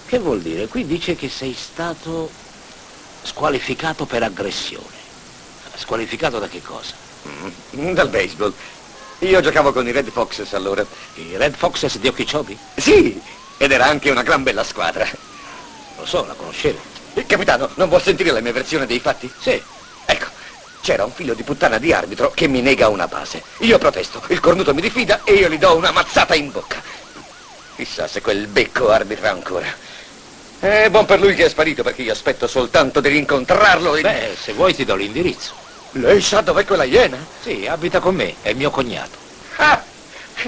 Che vuol dire? Qui dice che sei stato squalificato per aggressione. Squalificato da che cosa? Dal baseball. Io giocavo con i Red Foxes allora. I Red Foxes di Okeechobee? Sì, ed era anche una gran bella squadra. Lo so, la conoscevo. Capitano, non vuol sentire la mia versione dei fatti? Sì. Ecco, c'era un figlio di puttana di arbitro che mi nega una base. Io protesto, il cornuto mi diffida e io gli do una mazzata in bocca. Chissà se quel becco arbitra ancora. È buon per lui che è sparito, perché io aspetto soltanto di rincontrarlo e... Beh, se vuoi ti do l'indirizzo. Lei sa dov'è quella iena? Sì, abita con me, è mio cognato. Ah!